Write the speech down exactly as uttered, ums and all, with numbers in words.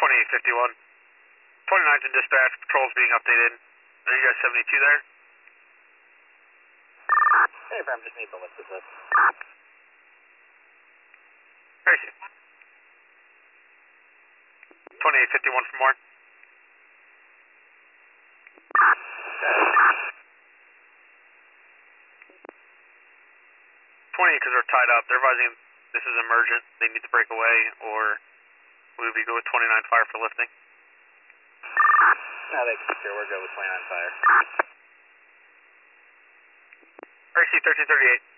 twenty-eight fifty-one. twenty-ninth in dispatch, patrol's being updated. Are you guys seventy-two there? Hey, Bram, just need to lift this up. Where is he? twenty-eight fifty-one for more. twenty because they're tied up. They're advising this is emergent. They need to break away, or we would be good with twenty-nine fire for lifting. No, they can sure we're good with twenty-nine fire. R C thirteen thirty-eight.